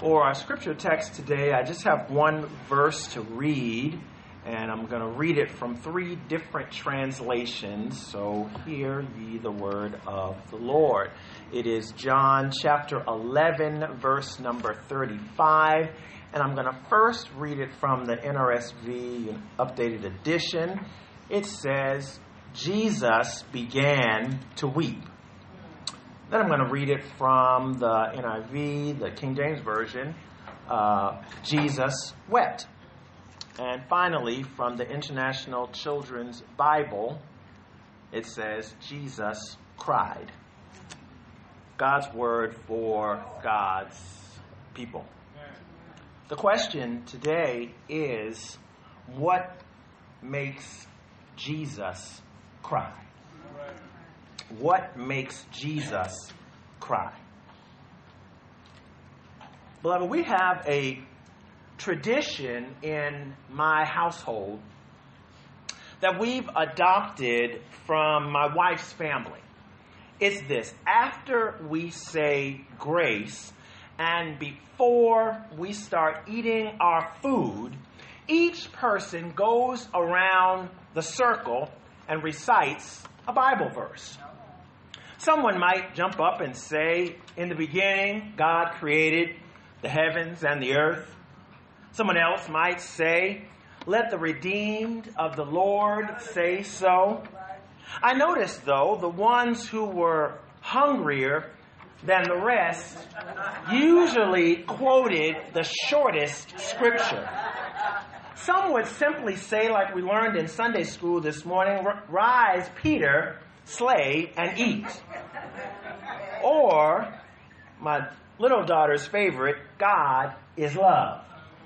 For our scripture text today, I just have one verse to read, and I'm going to read it from three different translations. So hear ye the word of the Lord. It is John chapter 11, verse number 35. And I'm going to first read it from the NRSV updated edition. It says, Jesus began to weep. Then I'm going to read it from the NIV, the King James Version. Jesus wept. And finally, from the International Children's Bible, it says, Jesus cried. God's word for God's people. The question today is, what makes Jesus cry? What makes Jesus cry? Beloved, we have a tradition in my household that we've adopted from my wife's family. It's this: after we say grace and before we start eating our food, each person goes around the circle and recites a Bible verse. Someone might jump up and say, in the beginning, God created the heavens and the earth. Someone else might say, let the redeemed of the Lord say so. I noticed, though, the ones who were hungrier than the rest usually quoted the shortest scripture. Some would simply say, like we learned in Sunday school this morning, rise, Peter, slay, and eat. Or, my little daughter's favorite, God is love.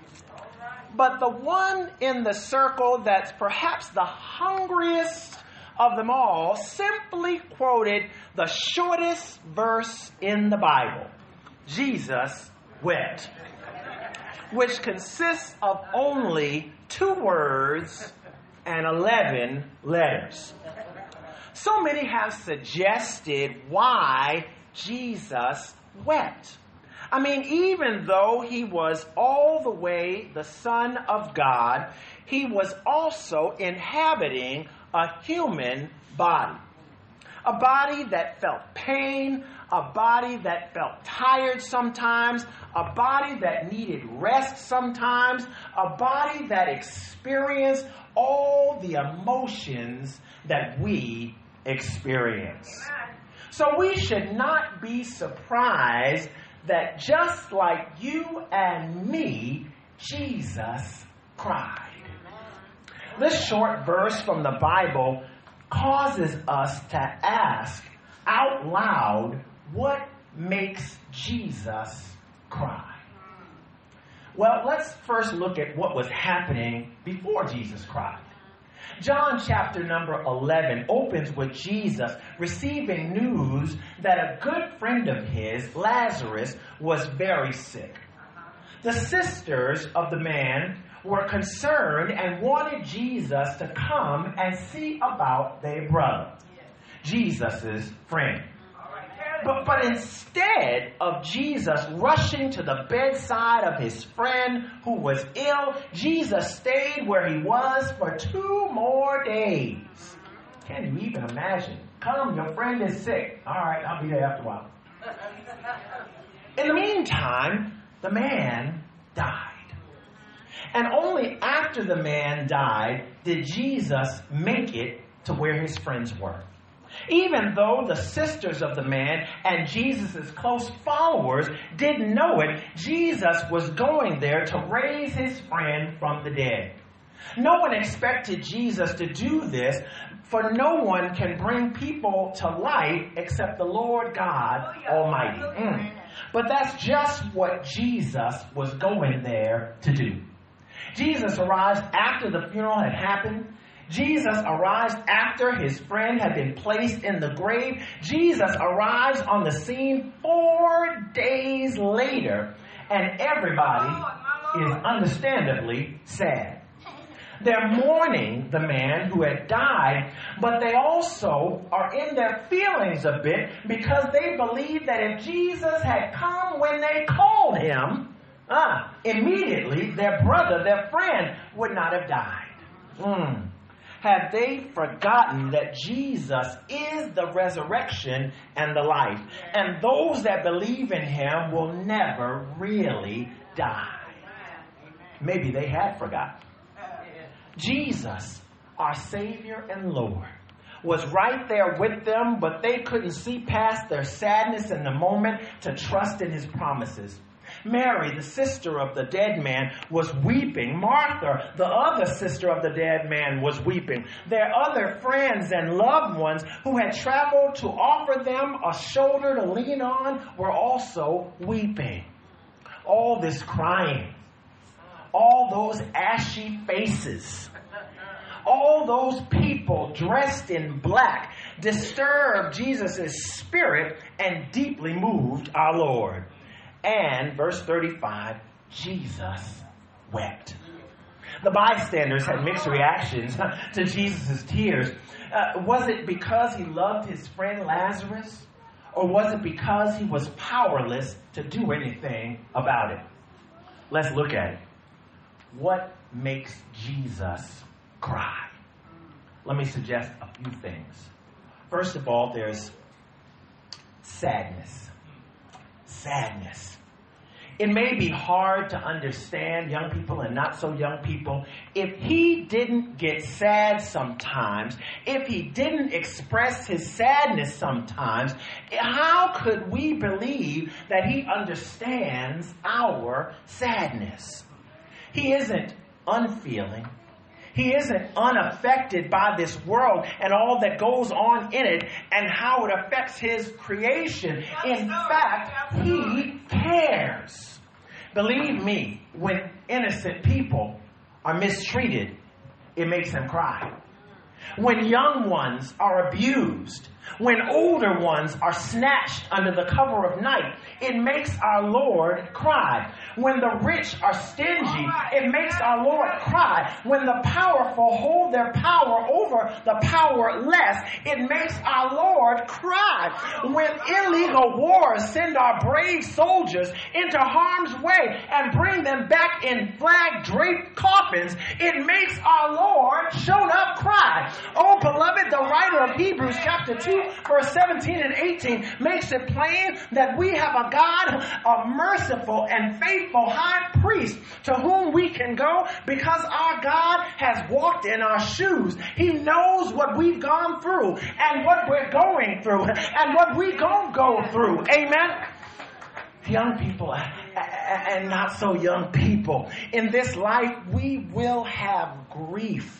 But the one in the circle that's perhaps the hungriest of them all simply quoted the shortest verse in the Bible. Jesus wept, which consists of only 2 words and 11 letters. So many have suggested why Jesus wept. I mean, even though he was all the way the Son of God, he was also inhabiting a human body. A body that felt pain, a body that felt tired sometimes, a body that needed rest sometimes, a body that experienced all the emotions that we experience. So we should not be surprised that just like you and me, Jesus cried. This short verse from the Bible causes us to ask out loud, what makes Jesus cry? Well, let's first look at what was happening before Jesus cried. John chapter number 11 opens with Jesus receiving news that a good friend of his, Lazarus, was very sick. The sisters of the man were concerned and wanted Jesus to come and see about their brother, Jesus' friend. But instead of Jesus rushing to the bedside of his friend who was ill, Jesus stayed where he was for 2 more days. Can you even imagine? Come, your friend is sick. All right, I'll be there after a while. In the meantime, the man died. And only after the man died did Jesus make it to where his friends were. Even though the sisters of the man and Jesus' close followers didn't know it, Jesus was going there to raise his friend from the dead. No one expected Jesus to do this, for no one can bring people to life except the Lord God Almighty. But that's just what Jesus was going there to do. Jesus arrives after the funeral had happened. Jesus arrives after his friend had been placed in the grave. Jesus arrives on the scene 4 days later, and everybody is understandably sad. They're mourning the man who had died, but they also are in their feelings a bit because they believe that if Jesus had come when they called him, Immediately their brother, their friend, would not have died. Have they forgotten that Jesus is the resurrection and the life? And those that believe in him will never really die. Maybe they had forgotten. Jesus, our Savior and Lord, was right there with them, but they couldn't see past their sadness in the moment to trust in his promises. Mary, the sister of the dead man, was weeping. Martha, the other sister of the dead man, was weeping. Their other friends and loved ones who had traveled to offer them a shoulder to lean on were also weeping. All this crying, all those ashy faces, all those people dressed in black disturbed Jesus' spirit and deeply moved our Lord. And, verse 35, Jesus wept. The bystanders had mixed reactions to Jesus' tears. Was it because he loved his friend Lazarus? Or was it because he was powerless to do anything about it? Let's look at it. What makes Jesus cry? Let me suggest a few things. First of all, there's sadness. Sadness. It may be hard to understand, young people and not so young people, if he didn't get sad sometimes, if he didn't express his sadness sometimes, how could we believe that he understands our sadness? He isn't unfeeling. He isn't unaffected by this world and all that goes on in it and how it affects his creation. In fact, he cares. Believe me, when innocent people are mistreated, it makes him cry. When young ones are abused, when older ones are snatched under the cover of night, it makes our Lord cry. When the rich are stingy, it makes our Lord cry. When the powerful hold their power over the powerless, it makes our Lord cry. When illegal wars send our brave soldiers into harm's way and bring them back in flag-draped coffins, it makes our Lord shown up cry. Oh, beloved, the writer of Hebrews chapter 2, verse 17 and 18 makes it plain that we have a God, a merciful and faithful high priest to whom we can go because our God has walked in our shoes. He knows what we've gone through and what we're going through and what we gonna go through. Amen? Young people and not so young people, in this life we will have grief,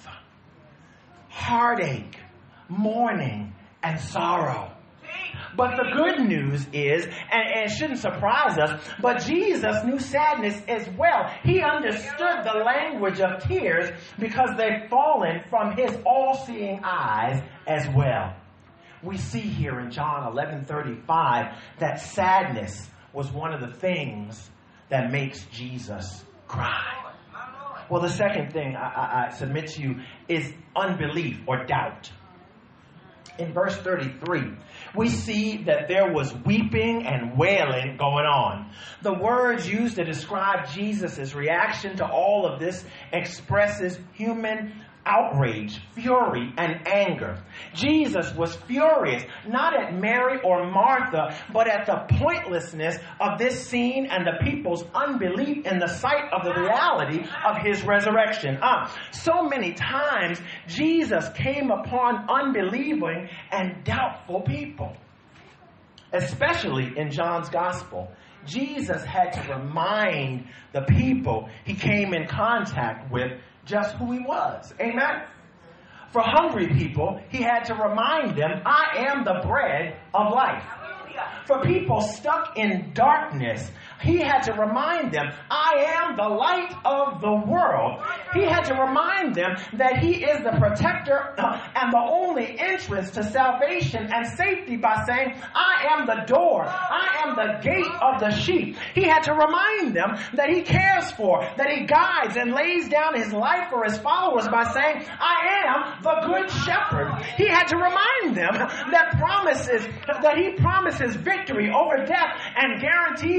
heartache, mourning, and sorrow. But the good news is, and it shouldn't surprise us, but Jesus knew sadness as well. He understood the language of tears because they've fallen from his all-seeing eyes as well. We see here in John 11:35 that sadness was one of the things that makes Jesus cry. Well, the second thing I submit to you is unbelief or doubt. In verse 33, we see that there was weeping and wailing going on. The words used to describe Jesus' reaction to all of this expresses human outrage, fury, and anger. Jesus was furious, not at Mary or Martha, but at the pointlessness of this scene and the people's unbelief in the sight of the reality of his resurrection. So many times, Jesus came upon unbelieving and doubtful people. Especially in John's gospel, Jesus had to remind the people he came in contact with just who he was. Amen? For hungry people, he had to remind them, I am the bread of life. For people stuck in darkness, he had to remind them, I am the light of the world. He had to remind them that he is the protector and the only entrance to salvation and safety by saying, I am the door. I am the gate of the sheep. He had to remind them that he cares for, that he guides and lays down his life for his followers by saying, I am the good shepherd. He had to remind them that he promises victory over death and guarantees them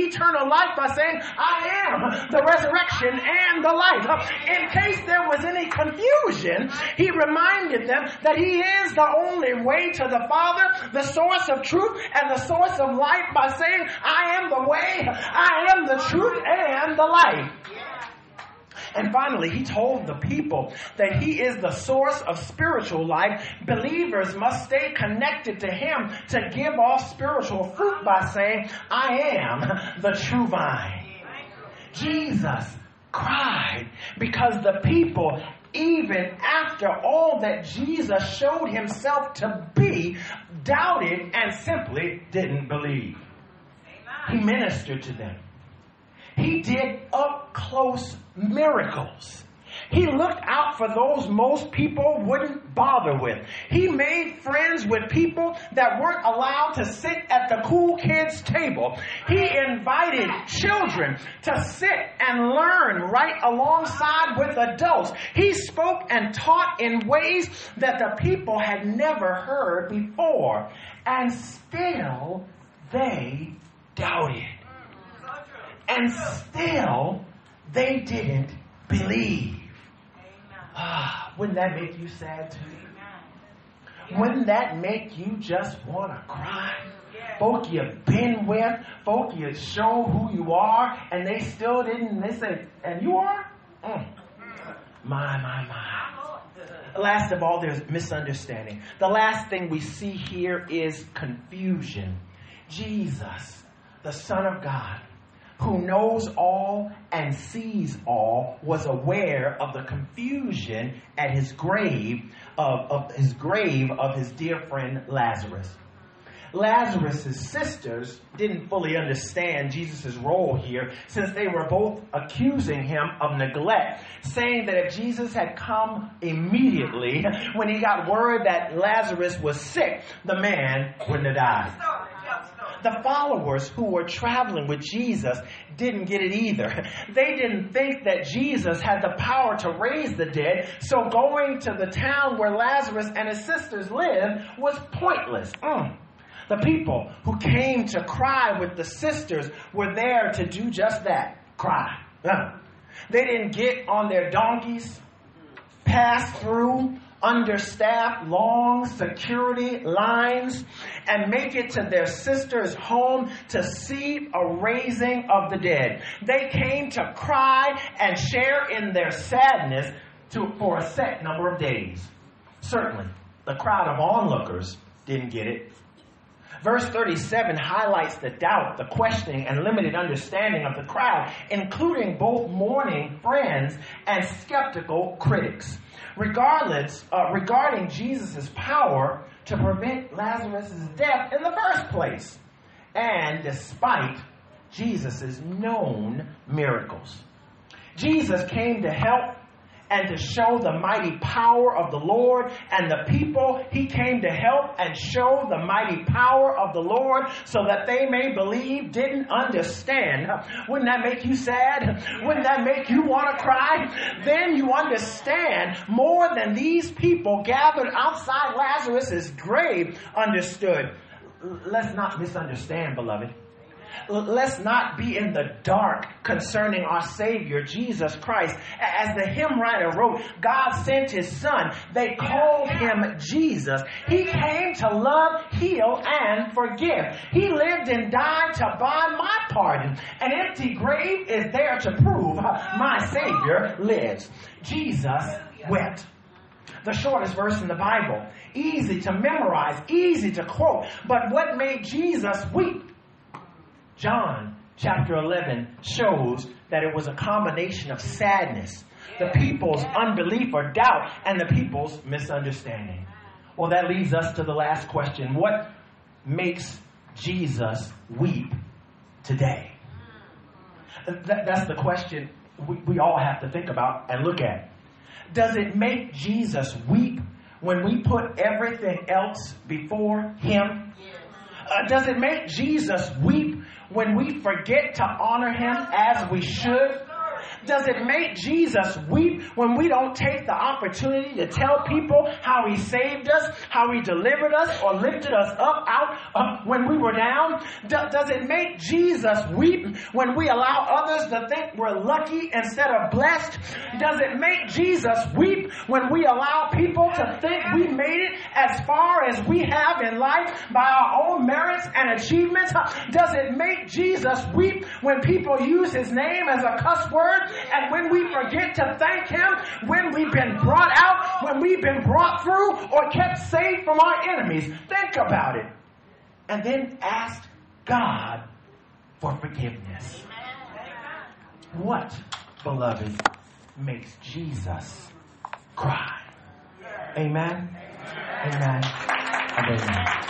eternal life by saying, I am the resurrection and the life. In case there was any confusion, he reminded them that he is the only way to the Father, the source of truth and the source of life by saying, I am the way, I am the truth and the life. And finally, he told the people that he is the source of spiritual life. Believers must stay connected to him to give off spiritual fruit by saying, I am the true vine. Jesus cried because the people, even after all that Jesus showed himself to be, doubted and simply didn't believe. He ministered to them. He did up-close miracles. He looked out for those most people wouldn't bother with. He made friends with people that weren't allowed to sit at the cool kids' table. He invited children to sit and learn right alongside with adults. He spoke and taught in ways that the people had never heard before. And still, they doubted. And still, they didn't believe. Wouldn't that make you sad too? Wouldn't that make you just want to cry? Folk you've been with, folk you show who you are, and they still didn't. They say, and you are? My. Last of all, there's misunderstanding. The last thing we see here is confusion. Jesus, the Son of God, who knows all and sees all, was aware of the confusion at his grave of his dear friend Lazarus. Lazarus' sisters didn't fully understand Jesus' role here, since they were both accusing him of neglect, saying that if Jesus had come immediately when he got word that Lazarus was sick, the man wouldn't have died. The followers who were traveling with Jesus didn't get it either. They didn't think that Jesus had the power to raise the dead, so going to the town where Lazarus and his sisters lived was pointless. The people who came to cry with the sisters were there to do just that, cry. They didn't get on their donkeys, pass through understaffed long security lines, and make it to their sister's home to see a raising of the dead. They came to cry and share in their sadness for a set number of days. Certainly, the crowd of onlookers didn't get it. Verse 37 highlights the doubt, the questioning, and limited understanding of the crowd, including both mourning friends and skeptical critics. Regarding Jesus' power to prevent Lazarus' death in the first place, and despite Jesus' known miracles. Jesus came to help and to show the mighty power of the Lord, and the people he came to help and show the mighty power of the Lord so that they may believe didn't understand. Wouldn't that make you sad? Wouldn't that make you want to cry? Then you understand more than these people gathered outside Lazarus' grave understood. Let's not misunderstand, beloved. Let's not be in the dark concerning our Savior, Jesus Christ. As the hymn writer wrote, God sent his Son. They called him Jesus. He came to love, heal, and forgive. He lived and died to buy my pardon. An empty grave is there to prove my Savior lives. Jesus wept. The shortest verse in the Bible. Easy to memorize, easy to quote. But what made Jesus weep? John chapter 11 shows that it was a combination of sadness, the people's unbelief or doubt, and the people's misunderstanding. Well, that leads us to the last question. What makes Jesus weep today? That's the question we all have to think about and look at. Does it make Jesus weep when we put everything else before him? Does it make Jesus weep when we forget to honor him as we should? Does it make Jesus weep when we don't take the opportunity to tell people how he saved us, how he delivered us, or lifted us up out when we were down? Does it make Jesus weep when we allow others to think we're lucky instead of blessed? Does it make Jesus weep when we allow people to think we made it as far as we have in life by our own merits and achievements? Does it make Jesus weep when people use his name as a cuss word and when we forget to thank him when we've been brought out, when we've been brought through, or kept safe from our enemies? Think about it. And then ask God for forgiveness. What, beloved, makes Jesus cry? Amen. Amen. And amen.